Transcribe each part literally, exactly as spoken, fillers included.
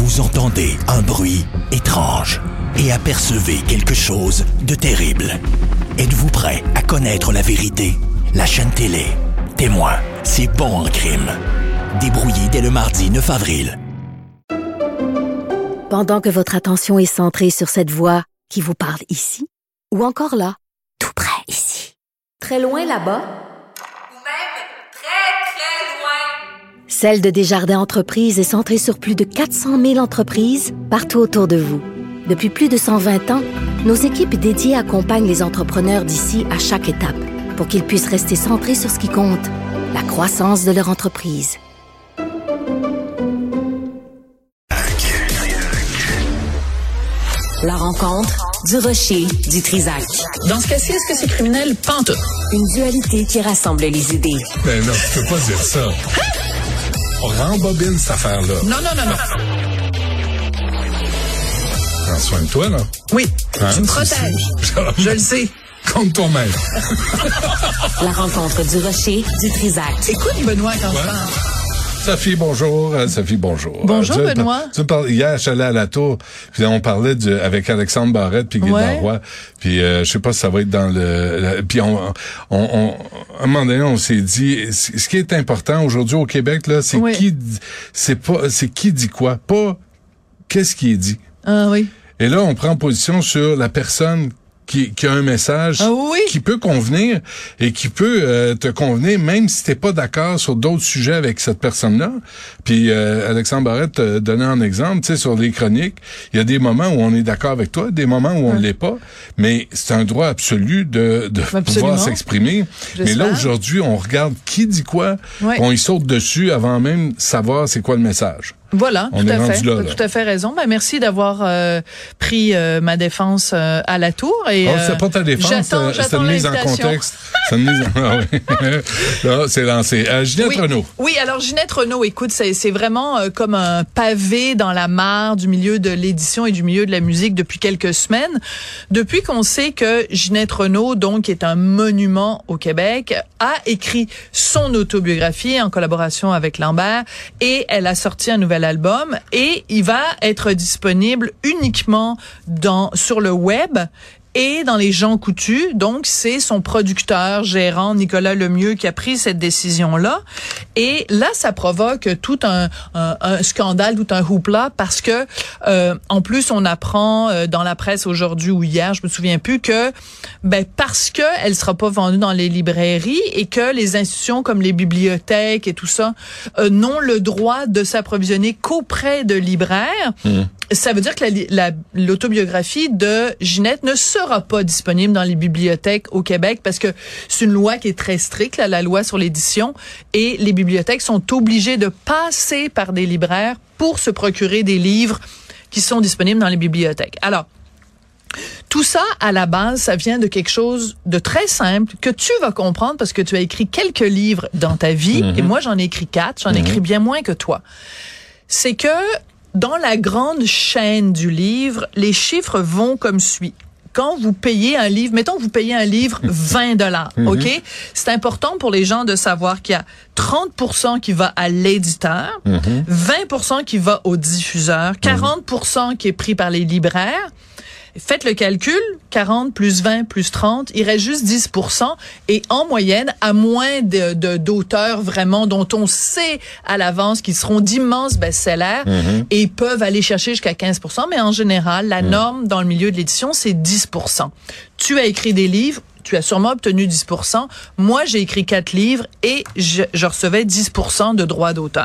Vous entendez un bruit étrange et apercevez quelque chose de terrible. Êtes-vous prêt à connaître la vérité? La chaîne télé Témoin, c'est bon en crime. Débrouillé dès le mardi neuf avril. Pendant que votre attention est centrée sur cette voix qui vous parle ici, ou encore là, tout près ici, très loin là-bas, ou même très, très loin. Celle de Desjardins Entreprises est centrée sur plus de quatre cent mille entreprises partout autour de vous. Depuis plus de cent vingt ans, nos équipes dédiées accompagnent les entrepreneurs d'ici à chaque étape pour qu'ils puissent rester centrés sur ce qui compte, la croissance de leur entreprise. La rencontre du rocher du Trisac. Dans ce cas-ci, est-ce que c'est criminel? Pantoute. Une dualité qui rassemble les idées. Ben non, tu peux pas dire ça. On rembobine cette affaire-là. Non, non, non, non. Prends soin de toi, là. Oui, hein? Tu me protèges. Je le sais. Contre toi-même. La rencontre du rocher du Trisac. Écoute, Benoît, quand ouais. je parle. Sophie, bonjour. Sophie, bonjour. Bonjour, euh, tu Benoît. Tu parles, hier, je suis allé à la tour, puis on parlait du, avec Alexandre Barrette puis Guy ouais. Roy, puis euh, je sais pas si ça va être dans le... le puis on, on, on, à un moment donné, on s'est dit, ce qui est important aujourd'hui au Québec, là, c'est oui. qui, c'est pas, c'est qui dit quoi, pas qu'est-ce qui est dit. Ah oui. Et là, on prend position sur la personne Qui, qui a un message ah oui. qui peut convenir et qui peut euh, te convenir même si t'es pas d'accord sur d'autres sujets avec cette personne-là. Puis euh, Alexandre Barrette te donnait un exemple, tu sais, sur les chroniques, il y a des moments où on est d'accord avec toi, des moments où on ne l'est pas, mais c'est un droit absolu de, de pouvoir s'exprimer. J'espère. Mais là, aujourd'hui, on regarde qui dit quoi, ouais. on y saute dessus avant même savoir c'est quoi le message. Voilà, on tout est à fait. Là, là. Tout à fait raison. Ben, merci d'avoir euh, pris euh, ma défense euh, à la tour. Et, oh, euh, c'est pas ta défense, j'attends, c'est j'attends une mise en contexte. C'est une mise en... Ah oui. Là, c'est lancé. Euh, Ginette oui. Renaud. Oui, alors Ginette Renaud, écoute, c'est, c'est vraiment euh, comme un pavé dans la mare du milieu de l'édition et du milieu de la musique depuis quelques semaines. Depuis qu'on sait que Ginette Renaud, donc, est un monument au Québec, a écrit son autobiographie en collaboration avec Lambert et elle a sorti un nouvel album et il va être disponible uniquement dans sur le web et dans les gens coutus. Donc, c'est son producteur, gérant, Nicolas Lemieux, qui a pris cette décision-là. Et là, ça provoque tout un, un, un scandale, tout un hoopla, parce que, euh, en plus, on apprend euh, dans la presse aujourd'hui ou hier, je me souviens plus, que, ben, parce que elle sera pas vendue dans les librairies et que les institutions comme les bibliothèques et tout ça euh, n'ont le droit de s'approvisionner qu'auprès de libraires, mmh. ça veut dire que la, la, l'autobiographie de Ginette ne sera pas disponible dans les bibliothèques au Québec parce que c'est une loi qui est très stricte, là, la loi sur l'édition, et les bibliothèques sont obligées de passer par des libraires pour se procurer des livres qui sont disponibles dans les bibliothèques. Alors, tout ça, à la base, ça vient de quelque chose de très simple que tu vas comprendre parce que tu as écrit quelques livres dans ta vie, mm-hmm. et moi, j'en ai écrit quatre, j'en ai mm-hmm. écrit bien moins que toi. C'est que dans la grande chaîne du livre, les chiffres vont comme suit. Quand vous payez un livre, mettons que vous payez un livre vingt dollars, mm-hmm. OK? C'est important pour les gens de savoir qu'il y a trente pour cent qui va à l'éditeur, mm-hmm. vingt pour cent qui va au diffuseur, quarante pour cent qui est pris par les libraires. Faites le calcul, quarante plus vingt plus trente, il reste juste dix pour cent. Et en moyenne, à moins de, de, d'auteurs vraiment dont on sait à l'avance qu'ils seront d'immenses best-sellers mm-hmm. et peuvent aller chercher jusqu'à quinze pour cent, mais en général, la mm. norme dans le milieu de l'édition, c'est dix pour cent. Tu as écrit des livres, tu as sûrement obtenu dix pour cent. Moi, j'ai écrit quatre livres et je, je recevais dix pour cent de droits d'auteur.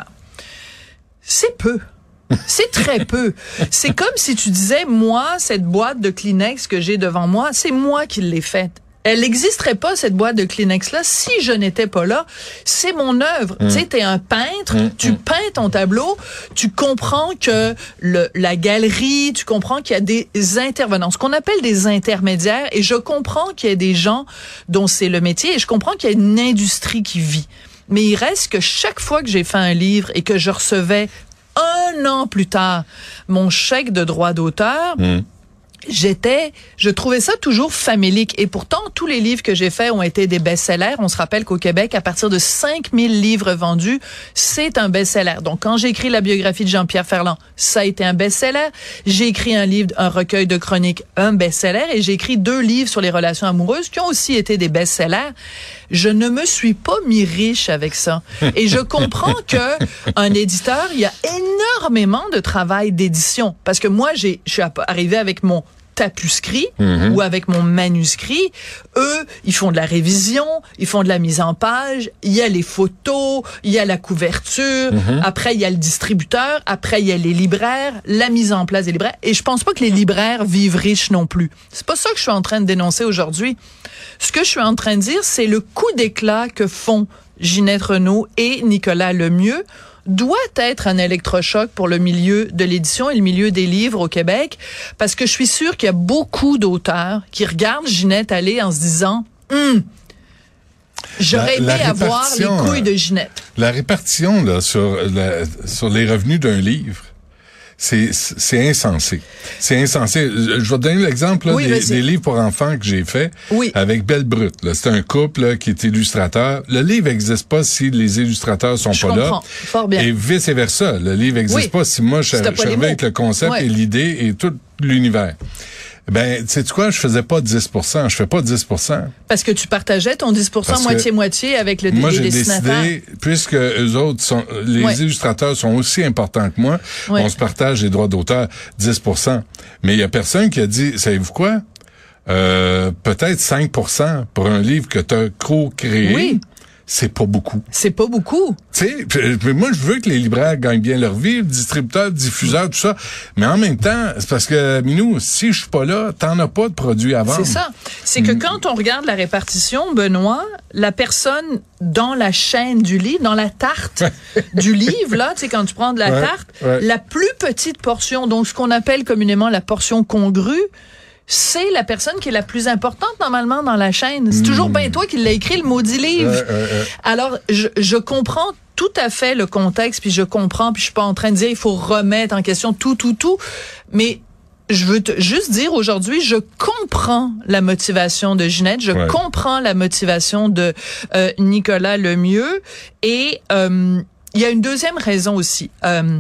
C'est peu. C'est très peu. C'est comme si tu disais, moi, cette boîte de Kleenex que j'ai devant moi, c'est moi qui l'ai faite. Elle n'existerait pas, cette boîte de Kleenex-là, si je n'étais pas là. C'est mon œuvre. Mmh. Tu sais, t'es un peintre, mmh. tu peins ton tableau, tu comprends que le, la galerie, tu comprends qu'il y a des intervenants, ce qu'on appelle des intermédiaires, et je comprends qu'il y a des gens dont c'est le métier, et je comprends qu'il y a une industrie qui vit. Mais il reste que chaque fois que j'ai fait un livre et que je recevais un an plus tard mon chèque de droit d'auteur, mmh. J'étais, je trouvais ça toujours famélique. Et pourtant, tous les livres que j'ai faits ont été des best-sellers. On se rappelle qu'au Québec, à partir de cinq mille livres vendus, c'est un best-seller. Donc, quand j'ai écrit la biographie de Jean-Pierre Ferland, ça a été un best-seller. J'ai écrit un livre, un recueil de chroniques, un best-seller. Et j'ai écrit deux livres sur les relations amoureuses qui ont aussi été des best-sellers. Je ne me suis pas mis riche avec ça. Et je comprends que un éditeur, il y a énormément de travail d'édition. Parce que moi, j'ai, je suis arrivée avec mon tapuscrit mm-hmm. ou avec mon manuscrit. Eux, ils font de la révision, ils font de la mise en page, il y a les photos, il y a la couverture, mm-hmm. après il y a le distributeur, après il y a les libraires, la mise en place des libraires. Et je pense pas que les libraires vivent riches non plus. C'est pas ça que je suis en train de dénoncer aujourd'hui. Ce que je suis en train de dire, c'est le coup d'éclat que font Ginette Renault et Nicolas Lemieux doit être un électrochoc pour le milieu de l'édition et le milieu des livres au Québec, parce que je suis sûre qu'il y a beaucoup d'auteurs qui regardent Ginette aller en se disant hum, j'aurais la, aimé la avoir les couilles de Ginette. La répartition là sur la, sur les revenus d'un livre, c'est c'est insensé. C'est insensé. Je vais te donner l'exemple là, oui, des, des livres pour enfants que j'ai fait oui. avec Belle Brute. C'est un couple là, qui est illustrateur. Le livre n'existe pas si les illustrateurs sont je pas comprends. là. Fort bien. Et vice versa. Le livre n'existe oui. pas si moi je suis avec le concept ouais. et l'idée et tout l'univers. Ben, sais-tu quoi, je faisais pas dix pour cent, je fais pas dix pour cent. Parce que tu partageais ton dix pour cent moitié-moitié avec le moi, les j'ai dessinateurs. Décidé, puisque eux autres sont, les ouais. illustrateurs sont aussi importants que moi, ouais. on se partage les droits d'auteur dix pour cent. Mais il y a personne qui a dit, savez-vous quoi? Euh, peut-être cinq pour cent pour un livre que t'as co-créé. Oui. C'est pas beaucoup. C'est pas beaucoup. Tu sais, moi, je veux que les libraires gagnent bien leur vie, distributeurs, diffuseurs, tout ça. Mais en même temps, c'est parce que, Minou, si je suis pas là, t'en as pas de produits à vendre. C'est ça. C'est que quand on regarde la répartition, Benoît, la personne dans la chaîne du livre, dans la tarte du livre, là, tu sais, quand tu prends de la ouais, tarte, ouais. la plus petite portion, donc ce qu'on appelle communément la portion congrue, c'est la personne qui est la plus importante normalement dans la chaîne. C'est mmh. toujours bien toi qui l'as écrit, le maudit livre. Ouais, ouais, ouais. Alors, je, je comprends tout à fait le contexte, puis je comprends, puis je suis pas en train de dire il faut remettre en question tout, tout, tout, mais je veux te juste dire aujourd'hui, je comprends la motivation de Ginette, je ouais. comprends la motivation de euh, Nicolas Lemieux, et euh, il y a une deuxième raison aussi. Euh,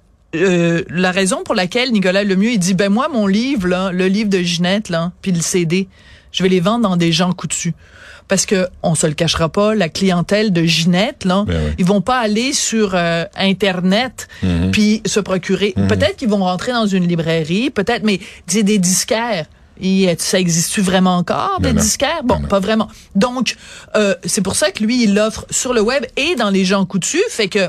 Euh, la raison pour laquelle Nicolas Lemieux, il dit, ben moi, mon livre, là, le livre de Ginette, là, puis le C D, je vais les vendre dans des gens coutus. Parce que, on se le cachera pas, la clientèle de Ginette, là, ben oui. ils vont pas aller sur euh, Internet mm-hmm. puis se procurer. Mm-hmm. Peut-être qu'ils vont rentrer dans une librairie, peut-être, mais c'est des disquaires. Et ça existe-tu vraiment encore, des non, disquaires? Bon, non, pas vraiment. Donc, euh, c'est pour ça que lui, il l'offre sur le web et dans les gens coutus, fait que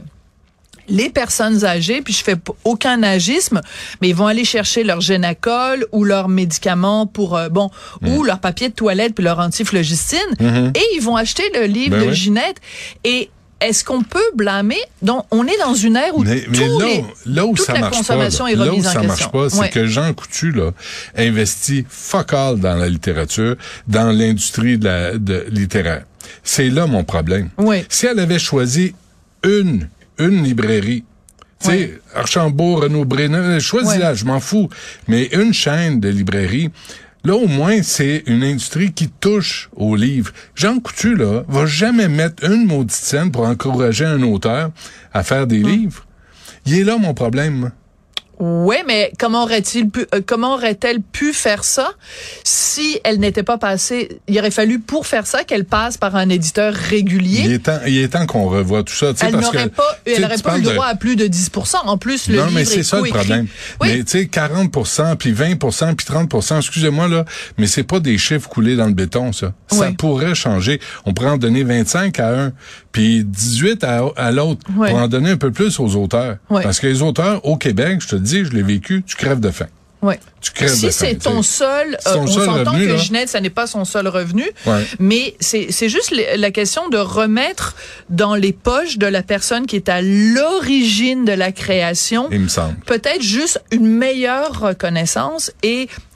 les personnes âgées, puis je fais aucun agisme, mais ils vont aller chercher leur Génacol ou leurs médicaments pour, euh, bon, mmh. ou leur papier de toilette puis leur antiflogistine, mmh. et ils vont acheter le livre ben de oui. Ginette. Et est-ce qu'on peut blâmer? Donc, on est dans une ère où, mais, mais tous là, les, là où toute ça la marche consommation pas, est remise en question. Là où ça marche pas, c'est ouais. que Jean Coutu, là, investit fuck all dans la littérature, dans l'industrie de la, de littéraire. C'est là mon problème. Oui. Si elle avait choisi une une librairie, tu sais, ouais. Archambault, Renaud Bré, choisis-la, ouais. je m'en fous, mais une chaîne de librairies, là, au moins, c'est une industrie qui touche aux livres. Jean Coutu, là, va jamais mettre une maudite scène pour encourager un auteur à faire des hum. livres. Il est là, mon problème. Oui, mais comment aurait-il pu, euh, comment aurait-elle pu faire ça si elle n'était pas passée? Il aurait fallu pour faire ça qu'elle passe par un éditeur régulier. Il est temps, il est temps qu'on revoie tout ça. Elle parce n'aurait que, pas, elle n'aurait pas eu le droit de... à plus de dix pour cent. En plus, le non, livre mais c'est est ça co-écrit. Le problème. Oui. Mais tu sais, quarante pour cent, puis vingt pour cent, puis trente pour cent. Excusez-moi là, mais c'est pas des chiffres coulés dans le béton, ça. Oui. Ça pourrait changer. On pourrait en donner vingt-cinq à un, puis dix-huit à, à l'autre, oui. pour en donner un peu plus aux auteurs. Oui. Parce que les auteurs au Québec, je te le dis, je l'ai vécu. Tu crèves de faim. Oui. Tu crèves si de faim. c'est ton seul, euh, on seul s'entend revenu, que là. Ginette, ça n'est pas son seul revenu, ouais. mais c'est c'est juste la question de remettre dans les poches de la personne qui est à l'origine de la création, il me semble, peut-être juste une meilleure reconnaissance. Et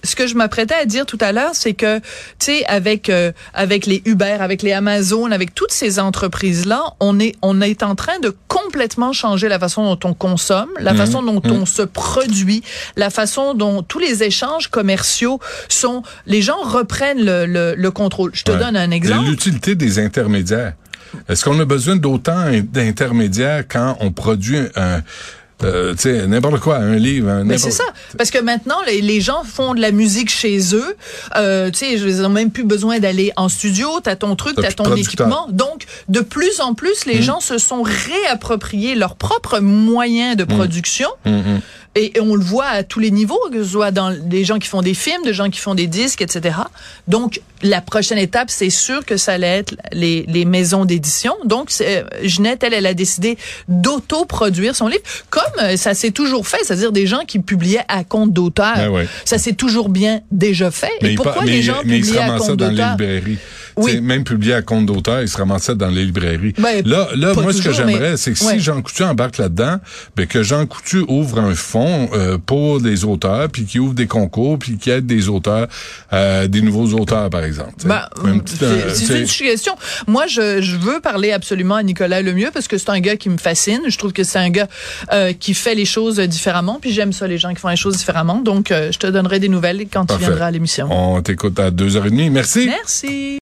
ce que je m'apprêtais à dire tout à l'heure, c'est que, tu sais, avec euh, avec les Uber, avec les Amazon, avec toutes ces entreprises-là, on est on est en train de complètement changer la façon dont on consomme, la mmh, façon dont mmh. on se produit, la façon dont tous les échanges commerciaux sont... Les gens reprennent le, le, le contrôle. Je te ouais. donne un exemple. L'utilité des intermédiaires. Est-ce qu'on a besoin d'autant d'intermédiaires quand on produit un... Euh, tu sais, n'importe quoi, un livre, un Mais c'est ça, parce que maintenant les, les gens font de la musique chez eux. Euh, tu sais, ils n'ont même plus besoin d'aller en studio. T'as ton truc, t'as, t'as ton équipement. Donc, de plus en plus, les mmh. gens se sont réappropriés leurs propres moyens de production. Mmh. Mmh. Et, et on le voit à tous les niveaux, que ce soit dans des gens qui font des films, des gens qui font des disques, et cetera. Donc, la prochaine étape, c'est sûr que ça allait être les, les maisons d'édition. Donc, c'est, Ginette, elle, elle a décidé d'auto-produire son livre, comme ça s'est toujours fait, c'est-à-dire des gens qui publiaient à compte d'auteur. Ben ouais. Ça s'est toujours bien déjà fait. Mais et pourquoi pas, les mais, gens mais publiaient à compte d'auteur? Dans les librairies. Oui. T'sais, même publié à compte d'auteur, ils se ramassaient dans les librairies. Ben, là, là, moi, toujours, ce que j'aimerais, mais... c'est que ouais. si Jean Coutu embarque là-dedans, ben que Jean Coutu ouvre un fonds euh, pour les auteurs, puis qu'il ouvre des concours, puis qu'il aide des auteurs, euh, des nouveaux auteurs, par exemple. Ben, petit, c'est, euh, c'est une suggestion. Moi, je, je veux parler absolument à Nicolas Lemieux parce que c'est un gars qui me fascine. Je trouve que c'est un gars euh, qui fait les choses différemment, puis j'aime ça, les gens qui font les choses différemment. Donc, euh, je te donnerai des nouvelles quand Parfait. Tu viendras à l'émission. On t'écoute à deux heures trente. Merci. Merci.